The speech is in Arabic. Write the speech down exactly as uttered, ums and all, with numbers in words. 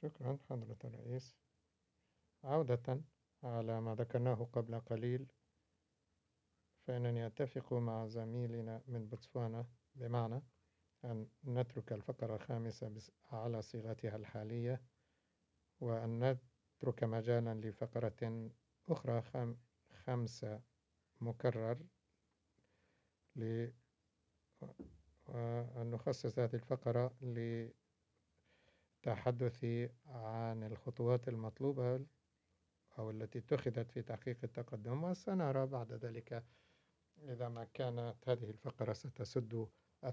شكرا حضرة الرئيس. عودة على ما ذكرناه قبل قليل، فإنني أتفق مع زميلنا من بوتسوانا بمعنى أن نترك الفقرة الخامسة على صيغتها الحالية، وأن نترك مجالا لفقرة أخرى خم خمسة مكرر، وأن نخصص هذه الفقرة للتحدث عن الخطوات المطلوبة أو التي اتخذت في تحقيق التقدم، وسنرى بعد ذلك إذا ما كانت هذه الفقرة ستسد